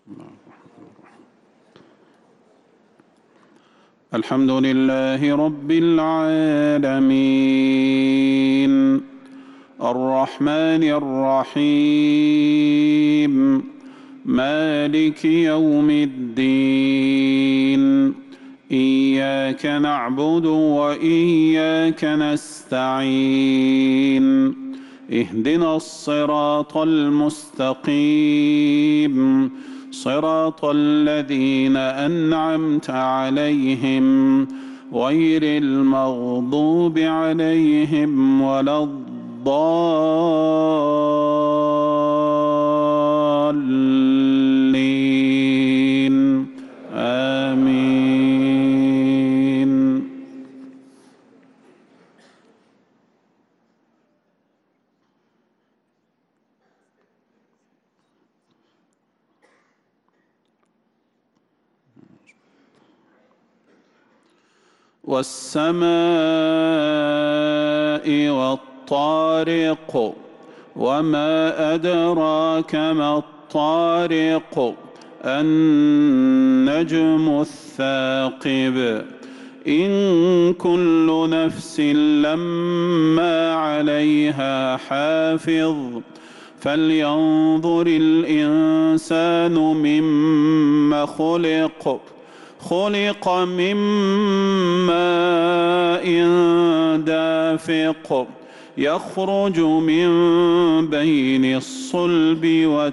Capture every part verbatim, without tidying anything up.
الحمد لله رب العالمين الرحمن الرحيم مالك يوم الدين إياك نعبد وإياك نستعين اهدنا الصراط المستقيم صراط الذين أنعمت عليهم غير المغضوب عليهم ولا الضالين آمين. والسماء والطارق وما أدراك ما الطارق النجم الثاقب إن كل نفس لما عليها حافظ فلينظر الإنسان مما خلق خلق من ماء دافق يخرج من بين الصلب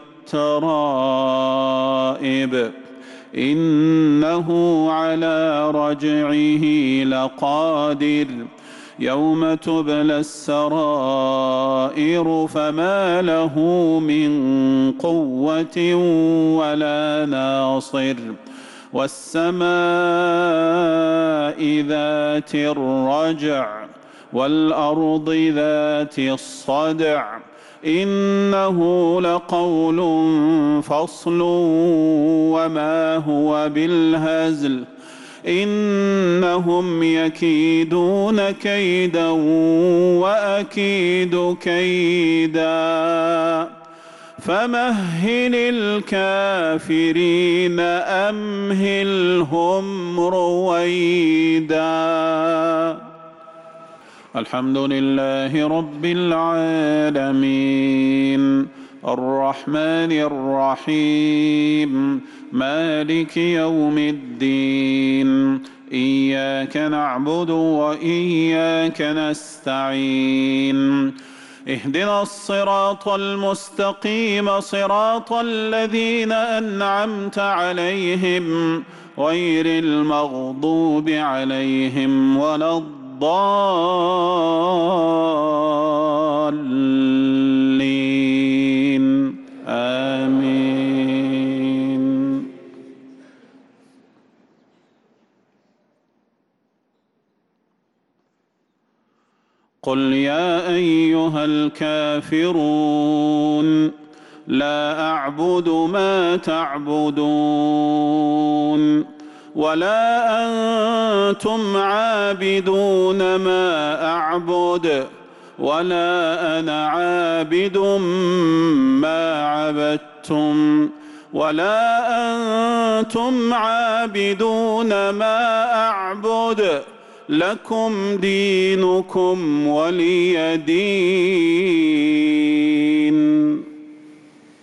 والترائب إنه على رجعه لقادر يوم تبلى السرائر فما له من قوة ولا ناصر والسماء ذات الرجع والأرض ذات الصدع إنه لقول فصل وما هو بالهزل إنهم يكيدون كيدا وأكيد كيدا فمهل الكافرين أمهلهم رويدا. الحمد لله رب العالمين الرحمن الرحيم مالك يوم الدين إياك نعبد وإياك نستعين اهدنا الصراط المستقيم صراط الذين أنعمت عليهم غير المغضوب عليهم ولا الضالين آمين. قل يا أيها الكافرون لا أعبد ما تعبدون ولا أنتم عابدون ما أعبد ولا أنا عابد ما عبدتم ولا أنتم عابدون ما أعبد لكم دينكم ولي دين.